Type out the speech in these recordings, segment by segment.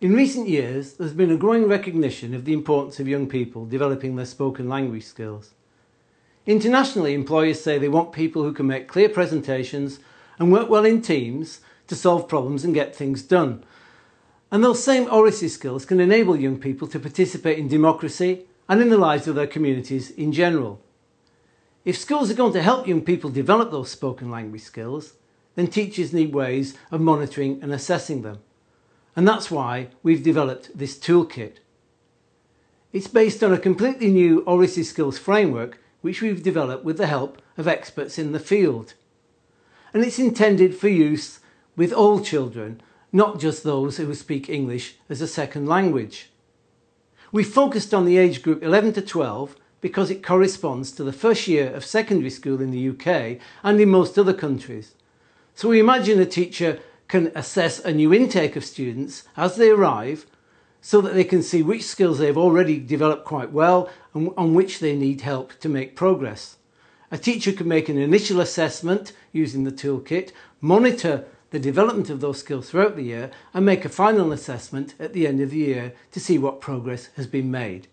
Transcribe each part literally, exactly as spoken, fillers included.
In recent years, there's been a growing recognition of the importance of young people developing their spoken language skills. Internationally, employers say they want people who can make clear presentations and work well in teams to solve problems and get things done. And those same oracy skills can enable young people to participate in democracy and in the lives of their communities in general. If schools are going to help young people develop those spoken language skills, then teachers need ways of monitoring and assessing them. And that's why we've developed this toolkit. It's based on a completely new oracy skills framework which we've developed with the help of experts in the field. And it's intended for use with all children, not just those who speak English as a second language. We focused on the age group eleven to twelve because it corresponds to the first year of secondary school in the U K and in most other countries. So we imagine a teacher can assess a new intake of students as they arrive so that they can see which skills they've already developed quite well and on which they need help to make progress. A teacher can make an initial assessment using the toolkit, monitor the development of those skills throughout the year and make a final assessment at the end of the year to see what progress has been made.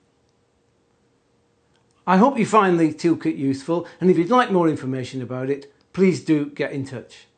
I hope you find the toolkit useful, and if you'd like more information about it, please do get in touch.